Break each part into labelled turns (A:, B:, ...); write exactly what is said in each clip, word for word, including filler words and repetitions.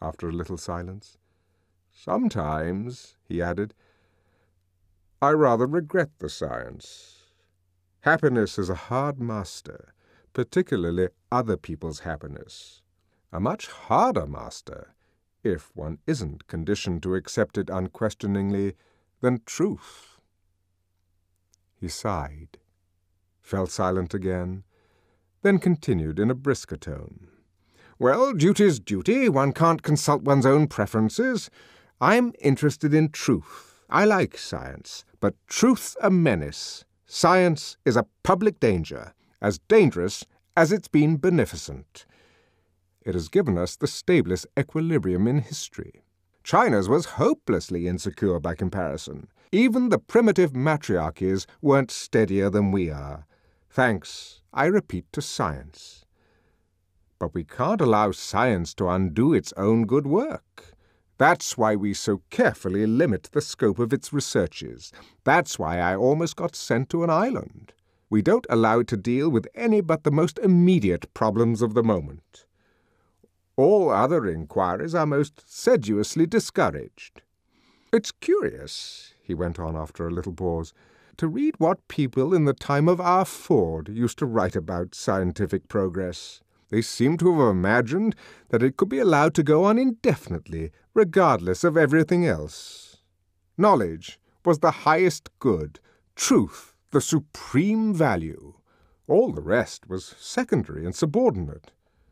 A: after a little silence. "Sometimes," he added, "I rather regret the science. Happiness is a hard master, particularly other people's happiness. A much harder master, if one isn't conditioned to accept it unquestioningly, than truth." He sighed, fell silent again, then continued in a brisker tone. "Well, duty's duty. One can't consult one's own preferences. I'm interested in truth. I like science, but truth's a menace. Science is a public danger, as dangerous as it's been beneficent. It has given us the stablest equilibrium in history. China's was hopelessly insecure by comparison. Even the primitive matriarchies weren't steadier than we are. Thanks, I repeat, to science. But we can't allow science to undo its own good work. That's why we so carefully limit the scope of its researches. That's why I almost got sent to an island. We don't allow it to deal with any but the most immediate problems of the moment. All other inquiries are most sedulously discouraged. It's curious," he went on after a little pause, "to read what people in the time of R. Ford used to write about scientific progress. They seem to have imagined that it could be allowed to go on indefinitely, regardless of everything else. Knowledge was the highest good, truth the supreme value. All the rest was secondary and subordinate.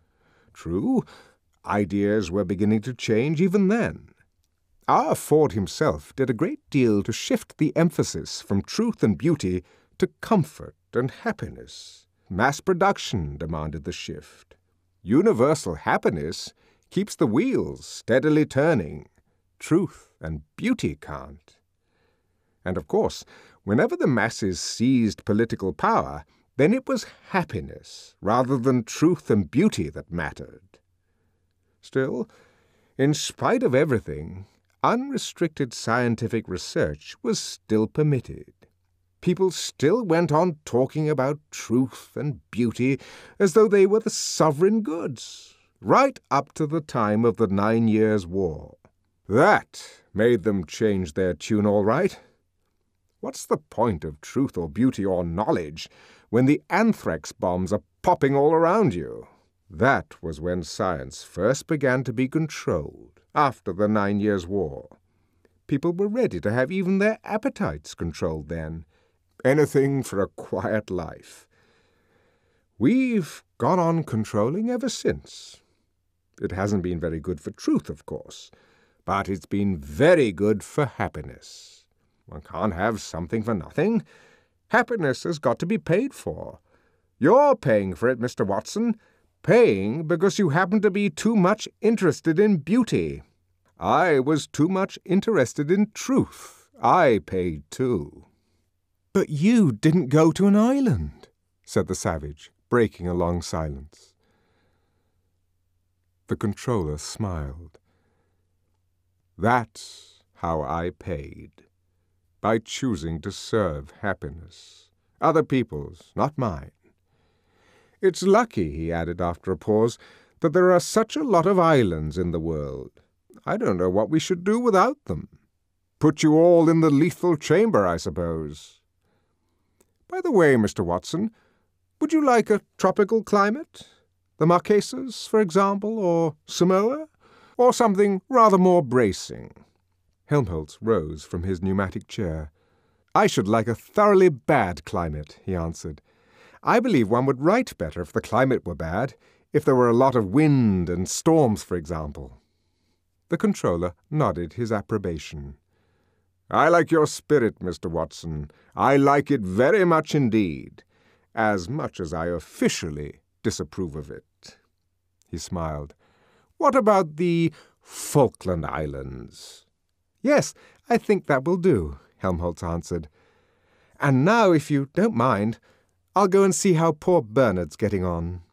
A: True, ideas were beginning to change even then. R. Ford himself did a great deal to shift the emphasis from truth and beauty to comfort and happiness. Mass production demanded the shift. Universal happiness keeps the wheels steadily turning. Truth and beauty can't. And of course, whenever the masses seized political power, then it was happiness rather than truth and beauty that mattered. Still, in spite of everything, unrestricted scientific research was still permitted. People still went on talking about truth and beauty as though they were the sovereign goods, right up to the time of the Nine Years' War. That made them change their tune all right. What's the point of truth or beauty or knowledge when the anthrax bombs are popping all around you? That was when science first began to be controlled, after the Nine Years' War. People were ready to have even their appetites controlled then. Anything for a quiet life. We've gone on controlling ever since. It hasn't been very good for truth, of course, but it's been very good for happiness. One can't have something for nothing. Happiness has got to be paid for. You're paying for it, Mister Watson, paying because you happen to be too much interested in beauty. I was too much interested in truth. I paid too. "But you didn't go to an island," said the savage, breaking a long silence. The controller smiled. "That's how I paid, by choosing to serve happiness. Other people's, not mine. It's lucky," he added after a pause, "that there are such a lot of islands in the world. I don't know what we should do without them. Put you all in the lethal chamber, I suppose. By the way, Mister Watson, would you like a tropical climate? The Marquesas, for example, or Samoa? Or something rather more bracing?" Helmholtz rose from his pneumatic chair. "I should like a thoroughly bad climate," he answered. "I believe one would write better if the climate were bad, if there were a lot of wind and storms, for example." The controller nodded his approbation. "I like your spirit, Mister Watson. I like it very much indeed, as much as I officially disapprove of it." He smiled. "What about the Falkland Islands?" "Yes, I think that will do," Helmholtz answered. "And now, if you don't mind, I'll go and see how poor Bernard's getting on."